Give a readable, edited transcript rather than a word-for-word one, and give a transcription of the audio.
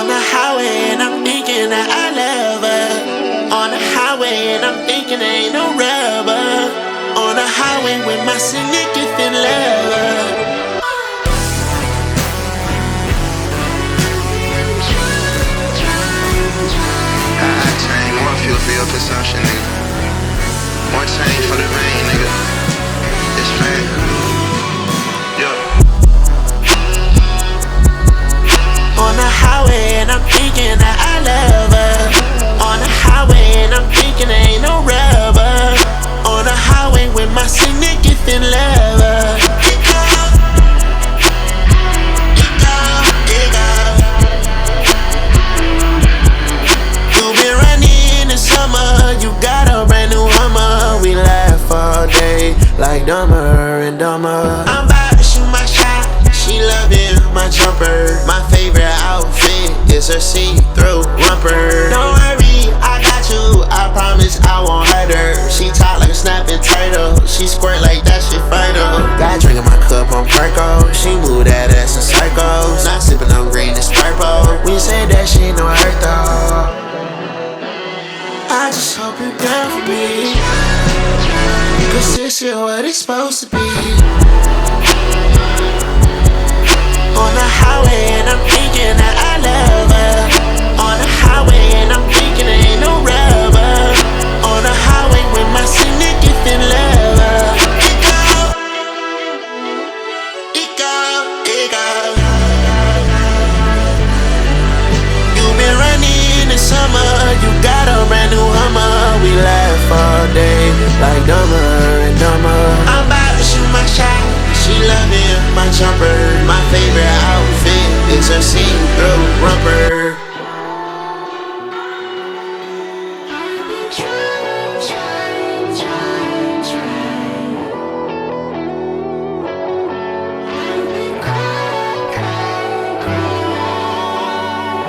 On the highway and I'm thinking that I love her. On the highway and I'm thinking ain't no rubber. On the highway with my significant lover. I change more fuel for your consumption, nigga. More change for the rain, nigga. It's pain. On the highway and I'm thinking that I love her. On the highway and I'm thinking ain't no rubber. On the highway with my significant lover. You've been running in the summer, you got a brand new Hummer. We laugh all day like Dumber and Dumber. I'm about to shoot my shot, she loving my jumper. My favorite outfit is her see-through romper. Don't worry, I got you, I promise I won't hurt her. She talk like a snapping turtle, she squirt like that shit fertile. Got drink in my cup on Perco, she move that ass in circles. Not sipping on green, it's purple. We said that shit no hurt though. I just hope you're down for me, cause this shit what it's supposed to be. On the highway and I'm thinking that I love her. On the highway and I'm thinking ain't no rubber. On the highway with my significant lover. It go. You've been running in the summer, you got